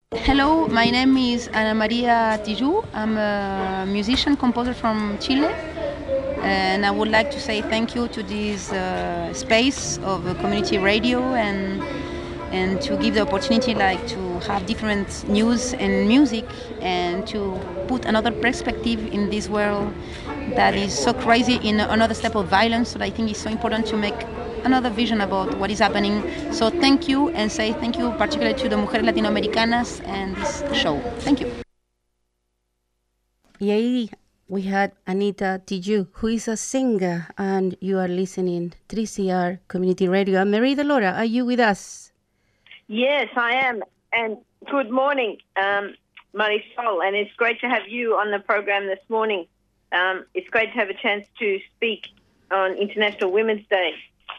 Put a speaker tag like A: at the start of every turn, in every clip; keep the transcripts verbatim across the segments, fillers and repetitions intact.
A: Hello, my name is Ana Maria Tiju. I'm a musician composer from Chile, and I would like to say thank you to this uh, space of uh, community radio and and to give the opportunity like to have different news and music and to put another perspective in this world that is so crazy in another step of violence. So I think it's so important to make another vision about what is happening. So thank you, and say thank you particularly to the Mujeres Latinoamericanas and this show. Thank you.
B: Yay, we had Anita Tiju, who is a singer, and you are listening three C R Community Radio. And Marie Delora, are you with us?
C: Yes, I am. And good morning, um, Marisol. And it's great to have you on the program this morning. Um, it's great to have a chance to speak on International Women's Day.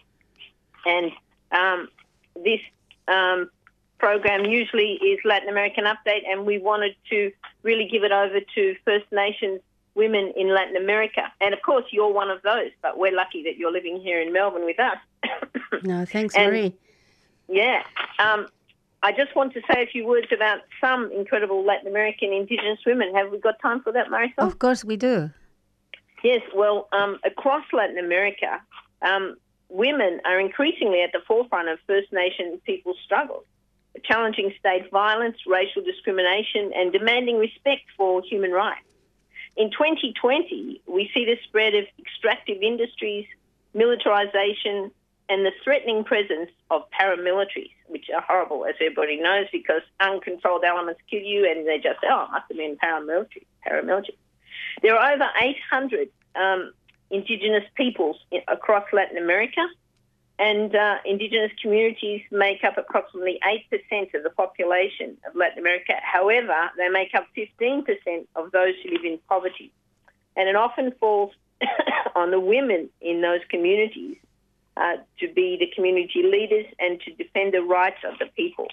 C: And um, this um, program usually is Latin American Update, and we wanted to really give it over to First Nations women in Latin America. And, of course, you're one of those, but we're lucky that you're living here in Melbourne with us.
B: No, thanks,
C: and,
B: Marie.
C: Yeah. Um, I just want to say a few words about some incredible Latin American Indigenous women. Have we got time for that, Marisol?
B: Of course we do.
C: Yes, well, um, across Latin America, um, women are increasingly at the forefront of First Nation people's struggles, challenging state violence, racial discrimination, and demanding respect for human rights. In twenty twenty, we see the spread of extractive industries, militarization, and the threatening presence of paramilitaries, which are horrible, as everybody knows, because uncontrolled elements kill you, and they just say, oh, it must have been paramilitary. paramilitary. There are over eight hundred um, Indigenous peoples in, across Latin America, and uh, Indigenous communities make up approximately eight percent of the population of Latin America. However, they make up fifteen percent of those who live in poverty. And it often falls on the women in those communities uh, to be the community leaders and to defend the rights of the people.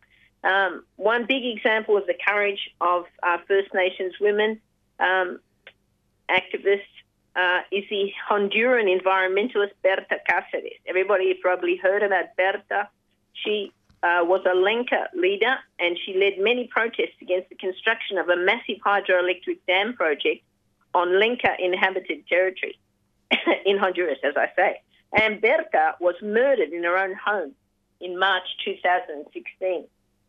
C: Um, one big example of the courage of uh, First Nations women um, activists uh, is the Honduran environmentalist Berta Cáceres. Everybody probably heard about Berta. She uh, was a Lenca leader, and she led many protests against the construction of a massive hydroelectric dam project on Lenca inhabited territory in Honduras, as I say. And Berta was murdered in her own home in March two thousand sixteen.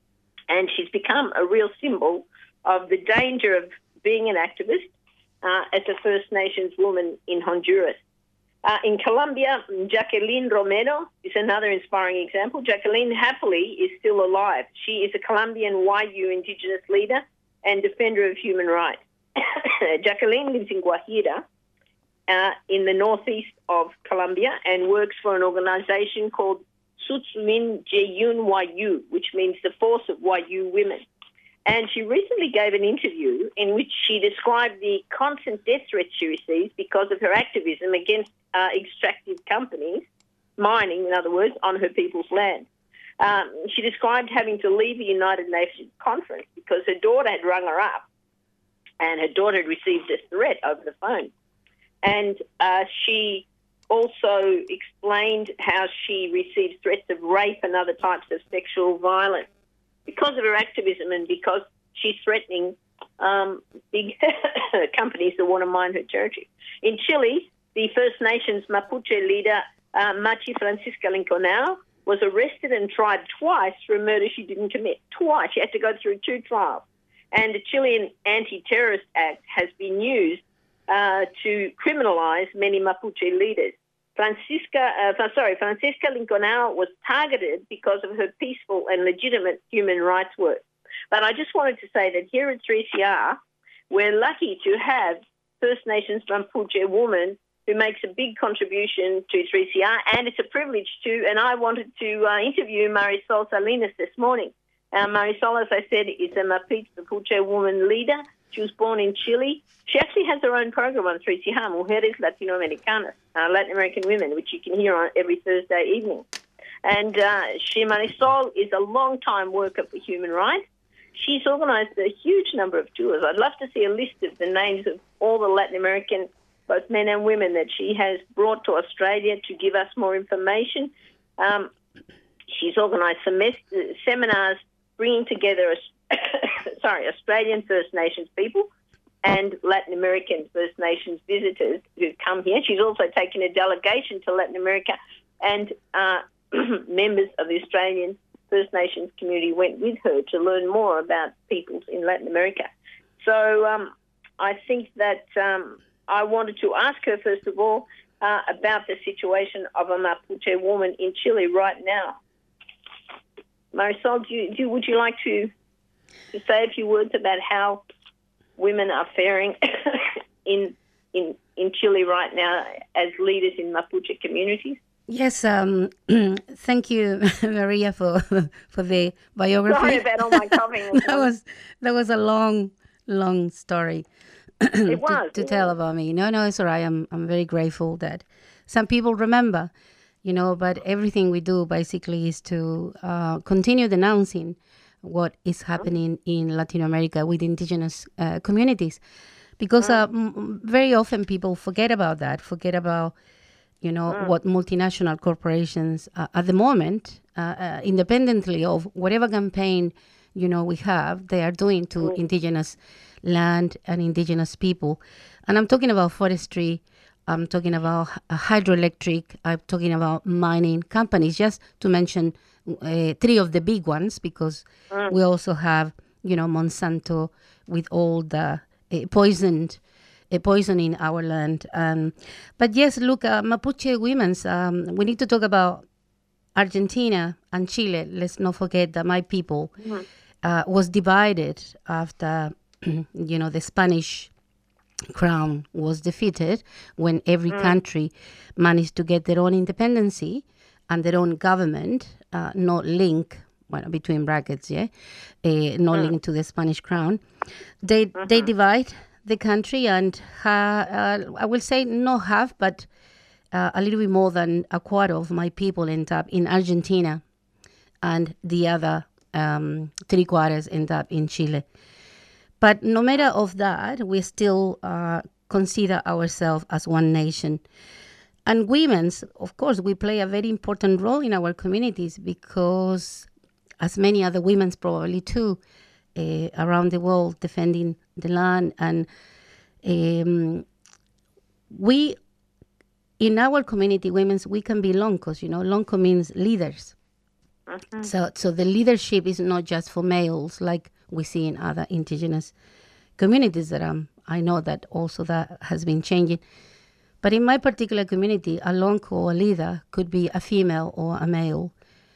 C: And she's become a real symbol of the danger of being an activist uh, as a First Nations woman in Honduras. Uh, in Colombia, Jacqueline Romero is another inspiring example. Jacqueline happily is still alive. She is a Colombian Y U Indigenous leader and defender of human rights. Jacqueline lives in Guajira uh, in the northeast of Colombia and works for an organization called Sutsmin Jeyun Y U, which means the force of Y U women. And she recently gave an interview in which she described the constant death threats she receives because of her activism against uh, extractive companies, mining, in other words, on her people's land. Um, she described having to leave a United Nations conference because her daughter had rung her up, and her daughter had received a threat over the phone. And uh, she also explained how she received threats of rape and other types of sexual violence because of her activism and because she's threatening um, big companies that want to mine her territory. In Chile, the First Nations Mapuche leader, uh, Machi Francisca Linconao, was arrested and tried twice for a murder she didn't commit. Twice. She had to go through two trials. And the Chilean Anti-Terrorist Act has been used uh, to criminalize many Mapuche leaders. Francisca, uh, sorry, Francisca Linconao was targeted because of her peaceful and legitimate human rights work. But I just wanted to say that here at three C R, we're lucky to have First Nations Mapuche woman who makes a big contribution to three C R, and it's a privilege to, and I wanted to uh, interview Marisol Salinas this morning. Uh, Marisol, as I said, is a Mapuche Mapuche woman leader. She was born in Chile. She actually has her own program on three C R, Mujeres Latinoamericanas, uh, Latin American Women, which you can hear on every Thursday evening. And uh, she, Marisol, is a long-time worker for human rights. She's organised a huge number of tours. I'd love to see a list of the names of all the Latin American, both men and women, that she has brought to Australia to give us more information. Um, she's organised semest- seminars bringing together sorry, Australian First Nations people and Latin American First Nations visitors who've come here. She's also taken a delegation to Latin America, and uh, members of the Australian First Nations community went with her to learn more about peoples in Latin America. So um, I think that um, I wanted to ask her, first of all, uh, about the situation of a Mapuche woman in Chile right now. Marisol, do you, do, would you like to, to say a few words about how women are faring in in in Chile right now as leaders in Mapuche communities?
B: Yes, um, thank you, Maria, for for the biography.
C: Sorry about all my coughing.
B: that was that was a long, long story
C: it was,
B: to, to
C: it
B: tell
C: was.
B: about me. No, no, it's all right. I'm I'm very grateful that some people remember, you know. But everything we do basically is to uh, continue denouncing what is happening in Latin America with indigenous uh, communities, because uh, m- very often people forget about that, forget about, you know,
C: Mm.
B: what multinational corporations uh, at the moment, uh, uh, independently of whatever campaign, you know, we have, they are doing to
C: Mm.
B: indigenous land and indigenous people. And I'm talking about forestry, I'm talking about h- hydroelectric, I'm talking about mining companies, just to mention uh, three of the big ones, because
C: Mm.
B: we also have, you know, Monsanto with all the uh, poisoned a poison in our land. Um, but yes, look, uh, Mapuche women's, um, we need to talk about Argentina and Chile. Let's not forget that my people
C: Mhm.
B: uh, was divided after, you know, the Spanish crown was defeated, when every country managed to get their own independency and their own government, uh, not link, well, between brackets, yeah, uh, not linked to the Spanish crown. They they divide the country, and ha, uh, I will say not half, but uh, a little bit more than a quarter of my people end up in Argentina, and the other um, three quarters end up in Chile. But no matter of that, we still uh, consider ourselves as one nation. And women's, of course, we play a very important role in our communities, because, as many other women's probably too, uh, around the world defending the land, and um, we, in our community, women's, we can be loncos. You know, lonco means leaders.
C: Mhm.
B: So, so the leadership is not just for males, like we see in other indigenous communities. That um, I know that also that has been changing. But in my particular community, a lonco or a leader could be a female or a male.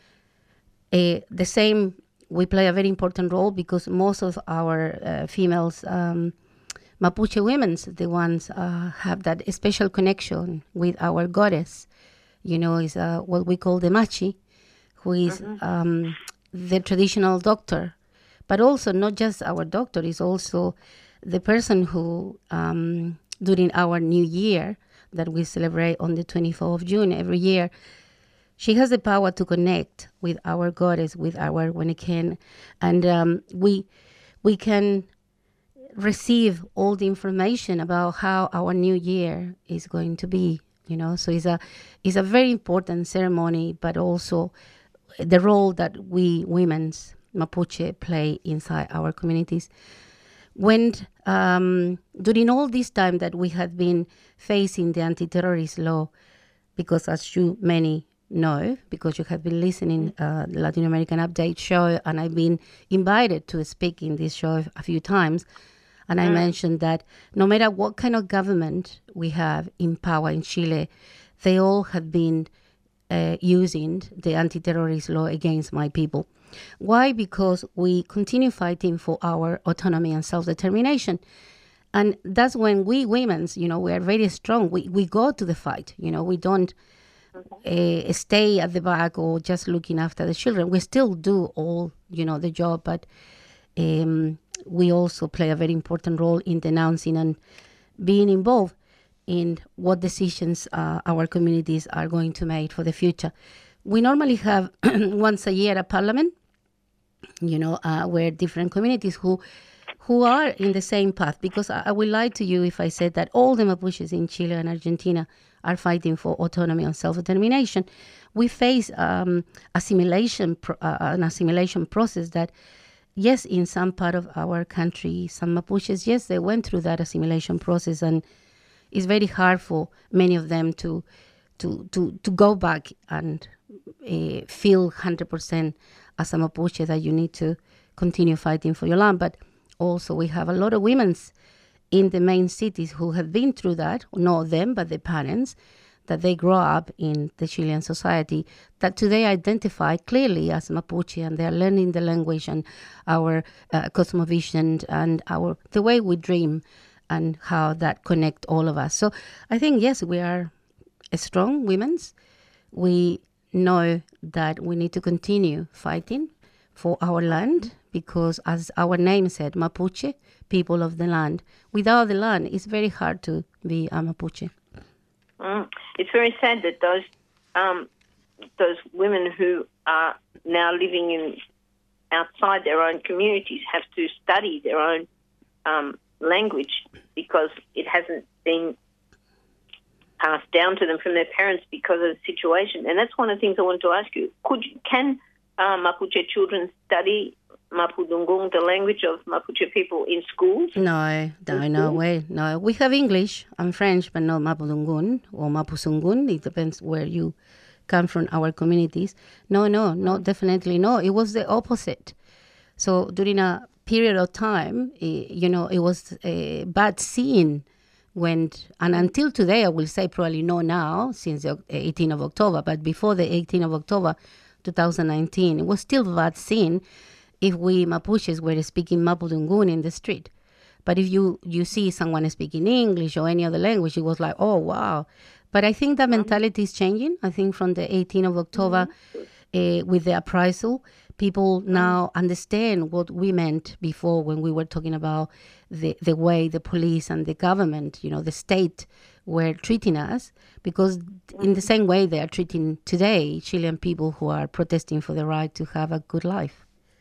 B: Uh, the same, we play a very important role, because most of our uh, females, um, Mapuche women's, the ones uh, have that special connection with our goddess. You know, is uh, what we call the Machi, who is um, the traditional doctor. But also not just our doctor, is also the person who, um, during our new year that we celebrate on the twenty-fourth of June every year, she has the power to connect with our goddess, with our Weniken, and um, we we can receive all the information about how our new year is going to be. You know, so it's a it's a very important ceremony, but also the role that we women's Mapuche play inside our communities. When um, during all this time that we have been facing the anti-terrorist law, because as you many know, because you have been listening uh, the Latin American Update show, and I've been invited to speak in this show a few times, and I mentioned that no matter what kind of government we have in power in Chile, they all have been uh, using the anti-terrorist law against my people. Why? Because we continue fighting for our autonomy and self-determination. And that's when we women's, you know, we are very strong. We, we go to the fight, you know, we don't uh, stay at the back or just looking after the children. We still do all, you know, the job, but um, we also play a very important role in denouncing and being involved in what decisions uh, our communities are going to make for the future. We normally have once a year a parliament, you know, uh, where different communities who who are in the same path, because I, I will lie to you if I said that all the Mapuches in Chile and Argentina are fighting for autonomy and self-determination. We face um, assimilation, pro- uh, an assimilation process that yes, in some part of our country, some Mapuches, yes, they went through that assimilation process, and it's very hard for many of them to to to, to go back and uh, feel one hundred percent as a Mapuche, that you need to continue fighting for your land. But also we have a lot of women in the main cities who have been through that, not them, but the parents, that they grow up in the Chilean society, that today identify clearly as Mapuche, and they are learning the language and our uh, cosmovision and our the way we dream and how that connect all of us. So I think, yes, we are strong women. We know that we need to continue fighting for our land, because as our name said, Mapuche, people of the land. Without the land, it's very hard to be a Mapuche.
C: Mm. It's very sad that those um, those women who are now living in outside their own communities have to study their own um, language, because it hasn't been passed down to them from their parents because of the situation. And that's one of the things I wanted to ask you. Could can uh, Mapuche children study Mapudungun, the language of Mapuche people, in schools?
B: No, no, no way. No, we have English and French, but not Mapudungun or Mapusungun. It depends where you come from, our communities. No, no, no, definitely no. It was the opposite. So during a period of time, you know, it was a bad scene when, and until today, I will say probably no now, since the eighteenth of October, but before the eighteenth of October, two thousand nineteen, it was still a bad scene if we Mapuches were speaking Mapudungun in the street. But if you, you see someone speaking English or any other language, it was like, oh, wow. But I think that mentality is changing. I think from the eighteenth of October, mm-hmm. uh, with the appraisal, people now understand what we meant before when we were talking about the, the way the police and the government, you know, the state were treating us, because in the same way they are treating today Chilean people who are protesting for the right to have a good life.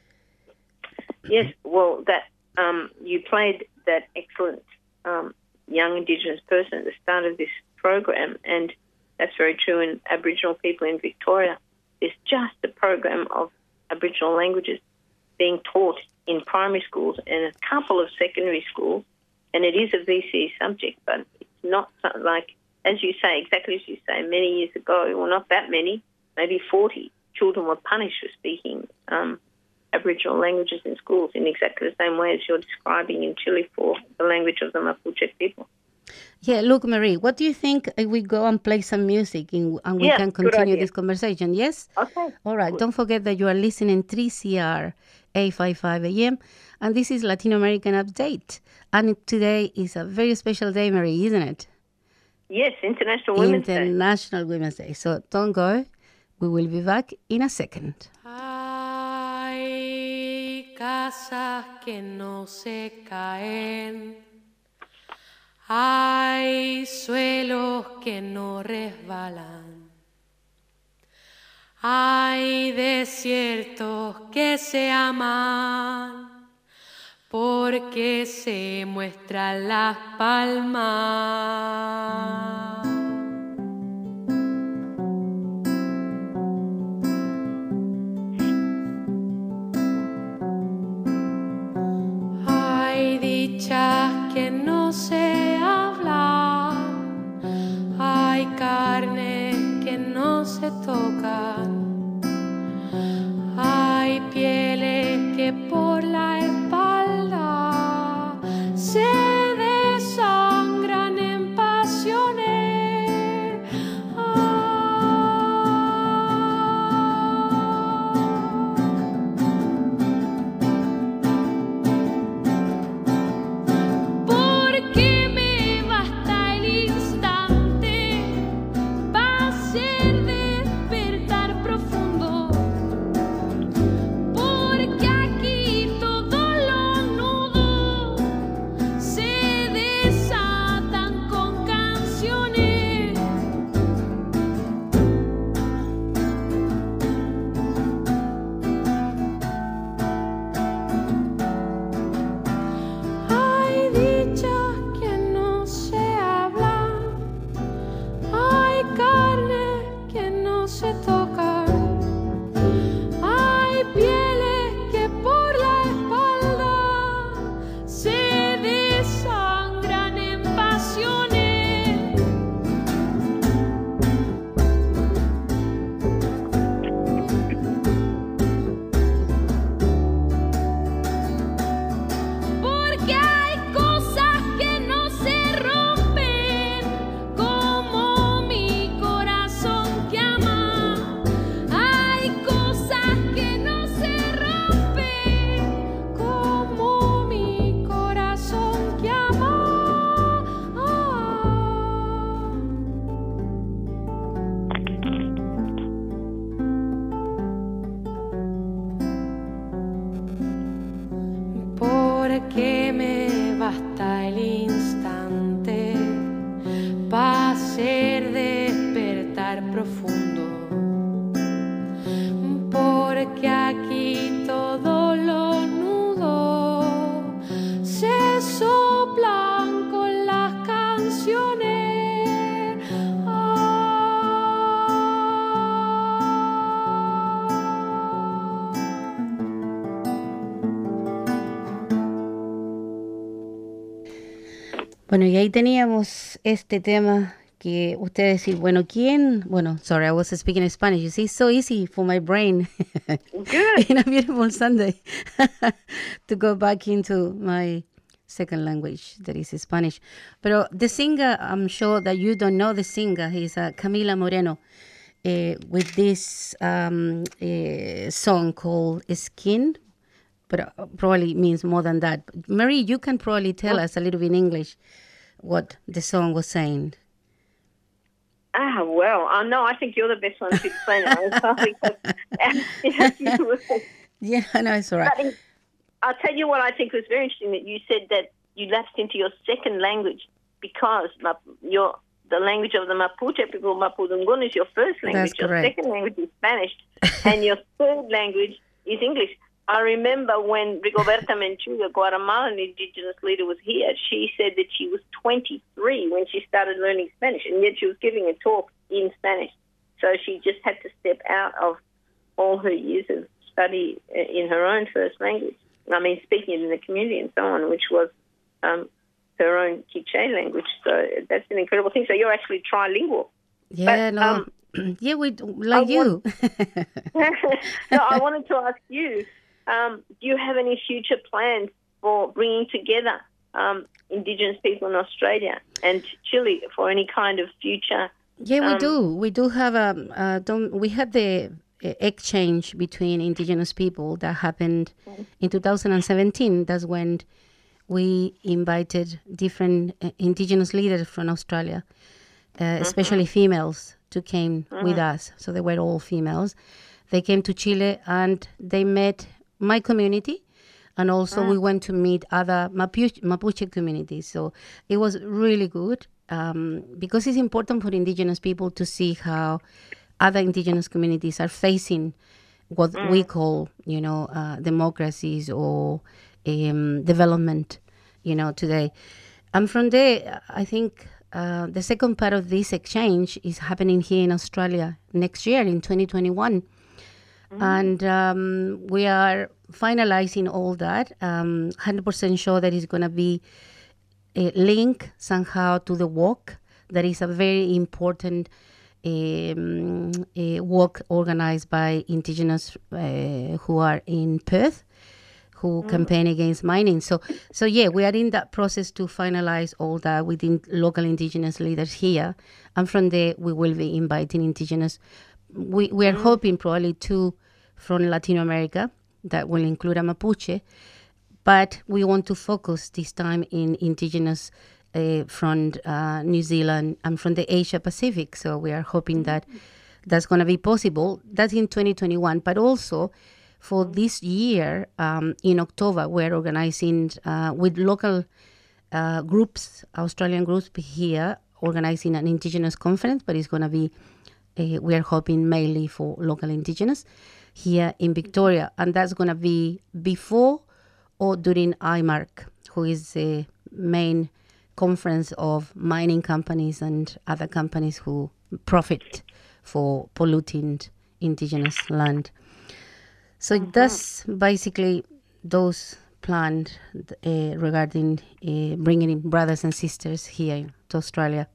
C: Yes, well, that um, you played that excellent um, young Indigenous person at the start of this program, and that's very true in Aboriginal people in Victoria. There's just a program of Aboriginal languages being taught in primary schools and a couple of secondary schools, and it is a V C subject, but it's not something like, as you say, exactly as you say, many years ago, well, not that many, maybe forty children were punished for speaking um, Aboriginal languages in schools in exactly the same way as you're describing in Chile for the language of the Mapuche people.
B: Yeah, look, Marie, what do you think if we go and play some music in, and we
C: yeah,
B: can continue this conversation? Yes?
C: Okay.
B: All right.
C: Good.
B: Don't forget that you are listening three C R eight fifty-five A M, and this is Latin American Update. And today is a very special day, Marie, isn't it?
C: Yes, International Women's Day.
B: International Women's Day. So don't go. We will be back in a second.
D: Hay casas que no se caen. Hay suelos que no resbalan. Hay desiertos que se aman porque se muestran las palmas. Hay dichas que no se hablan, hay carnes que no se tocan, hay pieles que por la espalda se desangran en pasiones. Despertar porque me basta el instante para ser despertar profundo, porque aquí todo lo nudo se soplan con las canciones.
B: Bueno, y ahí teníamos este tema que ustedes decir, bueno, ¿quién? Bueno, sorry, I was speaking in Spanish. You see, it's so easy for my brain
C: Good.
B: in a beautiful Sunday to go back into my second language, that is Spanish. Pero the singer, I'm sure that you don't know the singer. He's uh, Camila Moreno uh, with this um, uh, song called Skin, but uh, probably means more than that. Marie, you can probably tell us a little bit in English what the song was saying.
C: Ah, well, uh, no, I think you're the best one to explain it.
B: Yeah, no, it's all right.
C: But in, I'll tell you what I think was very interesting, that you said that you lapsed into your second language because Map- your the language of the Mapuche people, Mapudungun, is your first language.
B: That's
C: your
B: correct.
C: second language is Spanish, and your third language is English. I remember when Rigoberta Menchú, Guatemalan indigenous leader, was here, she said that she was twenty-three when she started learning Spanish, and yet she was giving a talk in Spanish. So she just had to step out of all her years of study in her own first language. I mean, speaking it in the community and so on, which was um, her own Quiché language. So that's an incredible thing. So you're actually trilingual.
B: Yeah,
C: But,
B: no.
C: um,
B: yeah, we like
C: I
B: you.
C: So I wanted to ask you, um, do you have any future plans for bringing together um, Indigenous people in Australia and Chile for any kind of future?
B: Yeah, we
C: um,
B: do. We do have a. Uh, don't we had the uh, exchange between Indigenous people that happened in two thousand seventeen. That's when we invited different uh, Indigenous leaders from Australia, uh, especially females, to came with us. So they were all females. They came to Chile and they met my community, and also we went to meet other Mapuche, Mapuche communities. So it was really good um, because it's important for Indigenous people to see how other Indigenous communities are facing what we call, you know, uh, democracies or um, development, you know, today. And from there, I think uh, the second part of this exchange is happening here in Australia next year in twenty twenty-one. And um, we are finalizing all that. Um, one hundred percent sure that it's going to be a link somehow to the walk. That is a very important um, a walk organized by Indigenous uh, who are in Perth, who campaign against mining. So, so yeah, we are in that process to finalize all that within local Indigenous leaders here. And from there, we will be inviting Indigenous. We, we are hoping probably two from Latin America that will include a Mapuche, but we want to focus this time in Indigenous uh, from uh, New Zealand and from the Asia Pacific. So we are hoping that that's going to be possible. That's in twenty twenty-one, but also for this year, um, in October, we're organizing uh, with local uh, groups, Australian groups here, organizing an Indigenous conference, but it's going to be Uh, we are hoping mainly for local Indigenous here in Victoria. And that's going to be before or during I M A R C, who is the main conference of mining companies and other companies who profit for polluting Indigenous land. So mm-hmm. that's basically those planned uh, regarding uh, bringing in brothers and sisters here to Australia.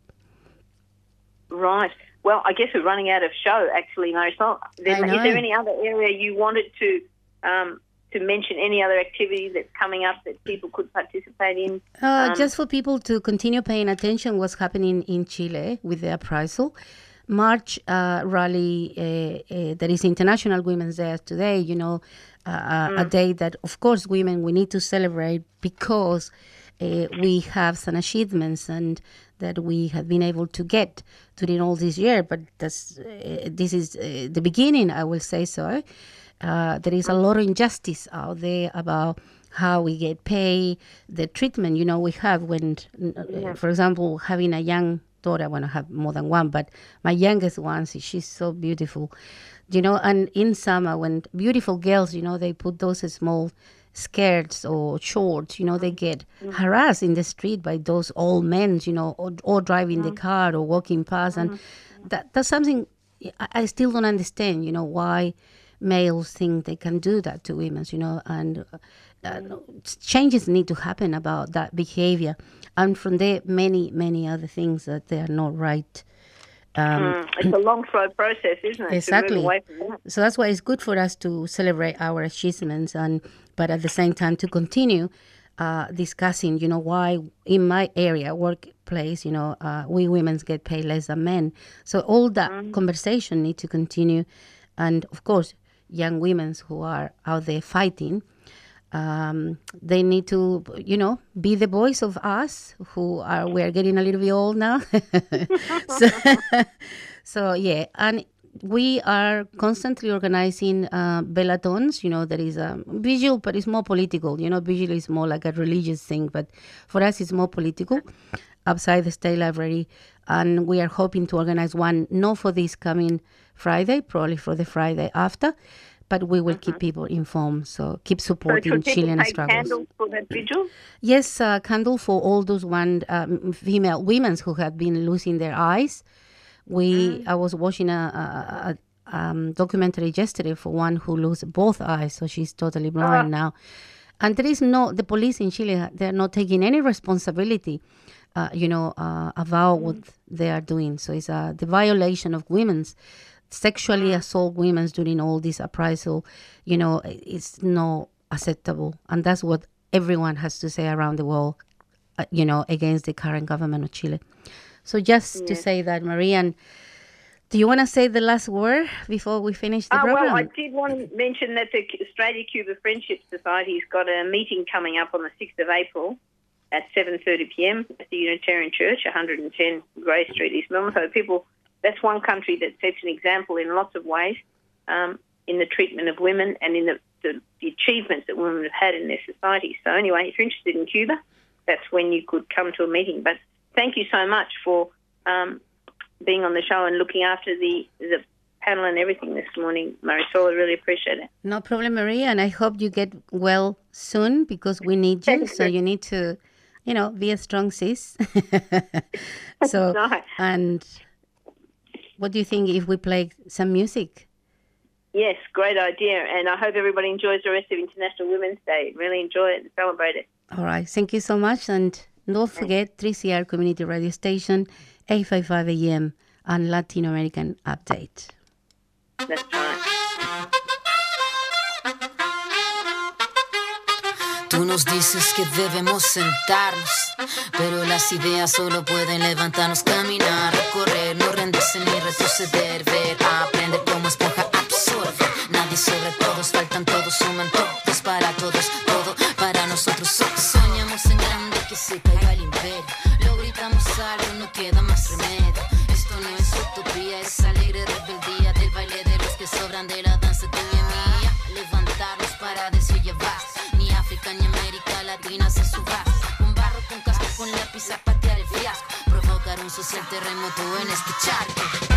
C: Right. Well, I guess we're running out of show, actually, Marisol. Is there any other area you wanted to um, to mention, any other activity that's coming up that people could participate in?
B: Uh,
C: um,
B: just for people to continue paying attention what's happening in Chile with the appraisal. March uh, rally, uh, uh, that is International Women's Day today, you know, uh, mm. a day that, of course, women, we need to celebrate because uh, we have some achievements and that we have been able to get during all this year, but that's, uh, this is uh, the beginning, I will say so. Uh, there is a lot of injustice out there about how we get paid, the treatment, you know, we have when, uh, for example, having a young daughter. I want to have more than one, but my youngest one, she's so beautiful, you know, and in summer when beautiful girls, you know, they put those small skirts or shorts, you know, they get mm-hmm. harassed in the street by those old men, you know, or, or driving mm-hmm. the car or walking past. Mm-hmm. And that that's something I, I still don't understand, you know, why males think they can do that to women, you know, and uh, changes need to happen about that behavior. And from there, many, many other things that they are not right. Um,
C: mm, it's a long, slow process, isn't it?
B: Exactly.
C: To move away from that.
B: So that's why it's good for us to celebrate our achievements, and but at the same time to continue uh, discussing, you know, why in my area, workplace, you know, uh, we women get paid less than men. So all that mm. conversation need to continue, and of course, young women who are out there fighting. Um, they need to, you know, be the voice of us who are, we are getting a little bit old now. so, so, yeah, and we are constantly organizing uh, Bellatons, you know, that is a visual, but it's more political. You know, visual is more like a religious thing, but for us it's more political outside the State Library. And we are hoping to organize one, not for this coming Friday, probably for the Friday after, but we will mm-hmm. keep people informed. So keep supporting
C: so
B: Chilean
C: take
B: struggles.
C: Candles for that vigil?
B: Yes, uh, candle for all those one um, female women who have been losing their eyes. We mm. I was watching a, a, a um, documentary yesterday for one who lost both eyes, so she's totally blind uh. now. And there is no the police in Chile. They're not taking any responsibility, uh, you know, uh, about mm. what they are doing. So it's uh, the violation of women's. Sexually assault women during all this appraisal, you know, it's not acceptable. And that's what everyone has to say around the world, uh, you know, against the current government of Chile. So just yeah. to say that, Marianne, do you want to say the last word before we finish the
C: uh,
B: program?
C: Well, I did want to mention that the Australia-Cuba Friendship Society's got a meeting coming up on the sixth of April at seven thirty p.m. at the Unitarian Church, one hundred ten Grey Street, East Melbourne. So people... That's one country that sets an example in lots of ways um, in the treatment of women and in the, the, the achievements that women have had in their society. So anyway, if you're interested in Cuba, that's when you could come to a meeting. But thank you so much for um, being on the show and looking after the, the panel and everything this morning, Marisol. I really appreciate it.
B: No problem, Maria, and I hope you get well soon because we need you. So you need to, you know, be a strong sis. so,
C: no.
B: and... What do you think if we play some music?
C: Yes, great idea. And I hope everybody enjoys the rest of International Women's Day. Really enjoy it and celebrate it.
B: All right. Thank you so much. And don't forget three C R Community Radio Station, eight fifty-five A M, and Latin American Update.
C: That's right.
E: Tú nos dices que debemos sentarnos, pero las ideas solo pueden levantarnos, caminar, recorrer, no rendirse ni retroceder, ver, aprender como esponja, absorber. Nadie sobre todos, faltan todos, suman todos para todos, todo para nosotros. Soñamos en grande que se caiga el imperio, lo gritamos algo, no queda más remedio. Esto no es utopía, es alegre rebeldía del baile de los que sobran de la danza tuya y mía. Levantarnos para decir ya basta. África ni América Latina se suba. Un barro con casco, con lápiz a patear el fiasco. Provocar un social terremoto en este charco.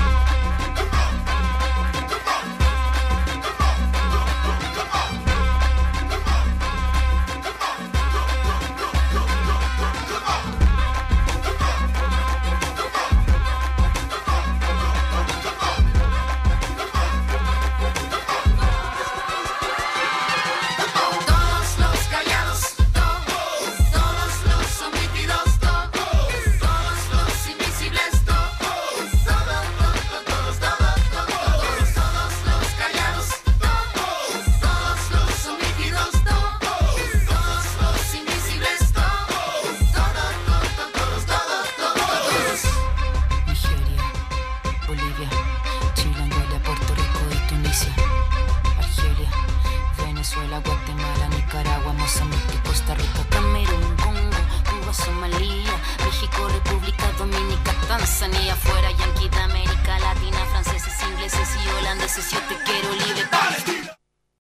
E: Tanzania, fuera yanqui de América Latina, franceses, ingleses y holandeses y